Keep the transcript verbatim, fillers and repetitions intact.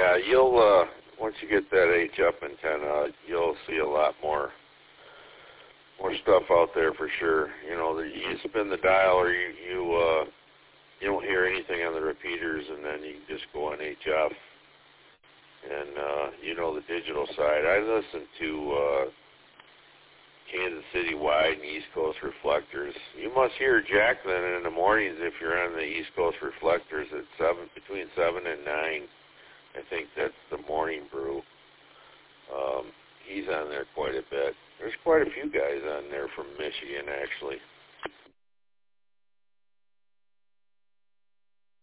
Yeah, you'll, uh, once you get that H up antenna, you'll see a lot more more stuff out there for sure. You know, the, you spin the dial or you, you, uh, you don't hear anything on the repeaters, and then you can just go on H F. And, uh, you know, the digital side. I listen to uh, Kansas City Wide and East Coast Reflectors. You must hear Jacqueline in the mornings if you're on the East Coast Reflectors at seven, between seven and nine. I think that's the morning brew. Um, he's on there quite a bit. There's quite a few guys on there from Michigan, actually.